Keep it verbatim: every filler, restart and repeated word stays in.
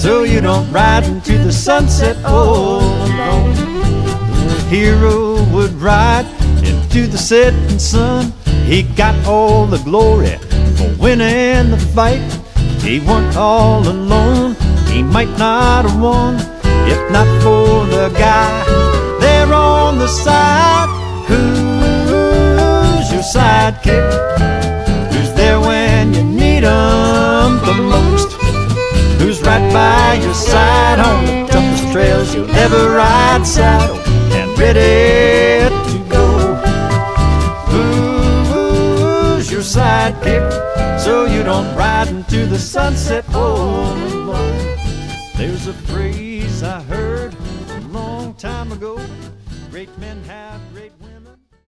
so you don't ride into the sunset all alone. The hero would ride into the setting sun. He got all the glory for winning the fight. He weren't all alone, he might not have won if not for the guy there on the side. Who's your sidekick? Who's there when you need him the most? Who's right by your side on the toughest trails you'll ever ride, saddle and ready to go? Who's your sidekick, so you don't ride into the sunset all alone? There's a phrase I heard a long time ago: great men have great women.